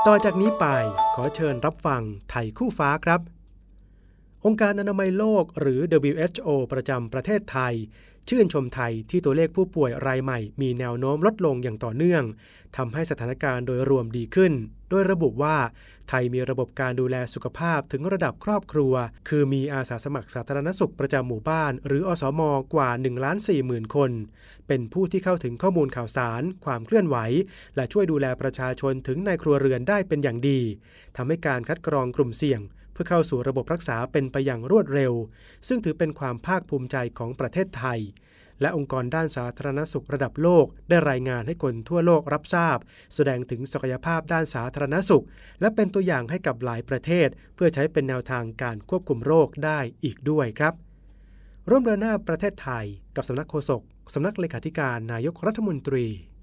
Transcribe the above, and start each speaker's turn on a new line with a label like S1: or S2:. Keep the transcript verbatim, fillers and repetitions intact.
S1: ต่อจากนี้ไปขอเชิญรับฟังไทยคู่ฟ้าครับองค์การอนามัยโลกหรือ ดับเบิลยู เอช โอ ประจำประเทศไทยชื่นชมไทยที่ตัวเลขผู้ป่วยรายใหม่มีแนวโน้มลดลงอย่างต่อเนื่องทำให้สถานการณ์โดยรวมดีขึ้นโดยระบุว่าไทยมีระบบการดูแลสุขภาพถึงระดับครอบครัวคือมีอาสาสมัครสาธารณสุขประจำหมู่บ้านหรืออสมกว่า หนึ่งล้านสี่หมื่น คนเป็นผู้ที่เข้าถึงข้อมูลข่าวสารความเคลื่อนไหวและช่วยดูแลประชาชนถึงในครัวเรือนได้เป็นอย่างดีทำให้การคัดกรองกลุ่มเสี่ยงเพื่อเข้าสู่ระบบรักษาเป็นไปอย่างรวดเร็วซึ่งถือเป็นความภาคภูมิใจของประเทศไทยและองค์กรด้านสาธารณสุขระดับโลกได้รายงานให้คนทั่วโลกรับทราบแสดงถึงศักยภาพด้านสาธารณสุขและเป็นตัวอย่างให้กับหลายประเทศเพื่อใช้เป็นแนวทางการควบคุมโรคได้อีกด้วยครับร่วมเดินหน้าประเทศไทยกับสำนักโฆษกสำนักเลขาธิการนายกรัฐมนตรี